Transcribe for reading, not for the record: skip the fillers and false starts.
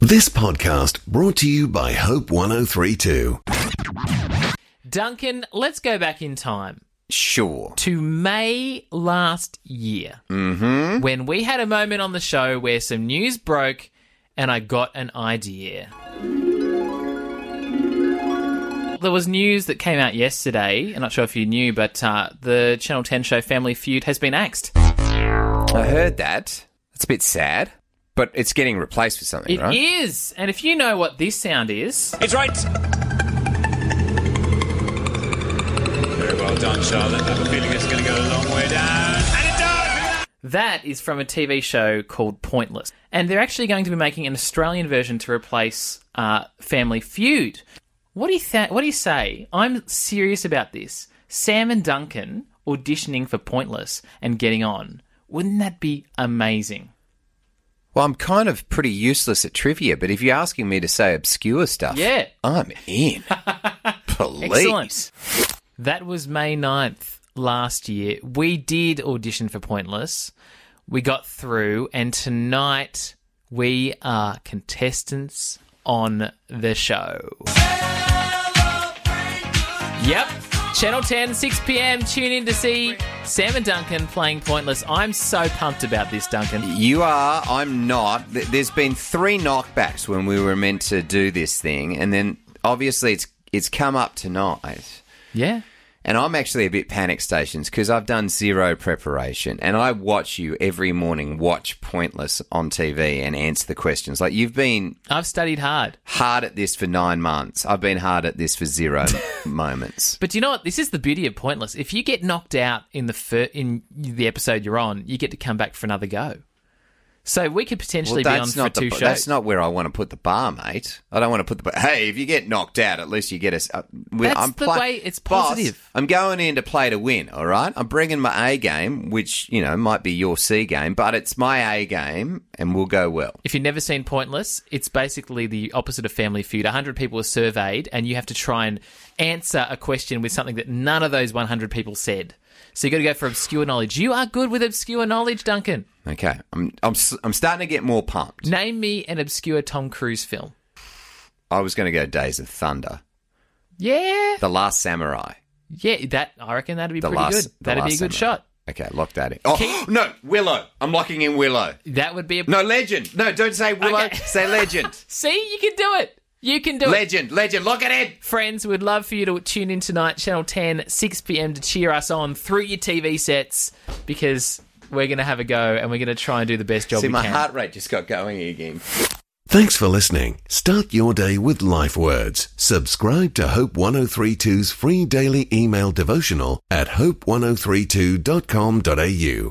This podcast brought to you by Hope 103.2. Duncan, let's go back in time. Sure. To May last year, when we had a moment on the show where some news broke and I got an idea. There was news that came out yesterday, I'm not sure if you knew, but the Channel 10 show Family Feud has been axed. I heard that. It's a bit sad, but it's getting replaced with something, right? It is. And if you know what this sound is... It's right. Very well done, Charlotte. I have a feeling it's going to go a long way down. And it does! That is from a TV show called Pointless. And they're actually going to be making an Australian version to replace Family Feud. What do you say? I'm serious about this. Sam and Duncan auditioning for Pointless and getting on. Wouldn't that be amazing? Well, I'm kind of pretty useless at trivia, but if you're asking me to say obscure stuff, yeah, I'm in. Please. Excellent. That was May 9th last year. We did audition for Pointless. We got through, and tonight we are contestants on the show. Yep. Channel 10, 6 p.m. Tune in to see Sam and Duncan playing Pointless. I'm so pumped about this, Duncan. You are. I'm not. There's been 3 knockbacks when we were meant to do this thing, and then obviously it's come up tonight. Yeah. And I'm actually a bit panic stations because I've done zero preparation, and I watch you every morning watch Pointless on TV and answer the questions. Like, you've been... I've studied hard Hard at this for 9 months. I've been hard at this for 0 moments. But you know what? This is the beauty of Pointless. If you get knocked out in the episode you're on, you get to come back for another go. So we could potentially be on for 2 shows. That's not where I want to put the bar, mate. I don't want to put the bar. Hey, if you get knocked out, at least you get us. That's the way it's positive. Boss, I'm going in to play to win, all right? I'm bringing my A game, which, you know, might be your C game, but it's my A game, and we'll go well. If you've never seen Pointless, it's basically the opposite of Family Feud. 100 people are surveyed, and you have to try and answer a question with something that none of those 100 people said. So you've got to go for obscure knowledge. You are good with obscure knowledge, Duncan. Okay, I'm starting to get more pumped. Name me an obscure Tom Cruise film. I was going to go Days of Thunder. Yeah. The Last Samurai. Yeah, I reckon that'd be pretty good. That'd be a good shot. Okay, lock that in. Oh, no, Willow. I'm locking in Willow. That would be a... No, Legend. No, don't say Willow. Okay. Say Legend. See, you can do it. You can do it. Legend, lock it in. Friends, we'd love for you to tune in tonight, Channel 10, 6 p.m, to cheer us on through your TV sets, because we're going to have a go and we're going to try and do the best job we can. See, my heart rate just got going again. Thanks for listening. Start your day with Life Words. Subscribe to Hope 103.2's free daily email devotional at hope1032.com.au.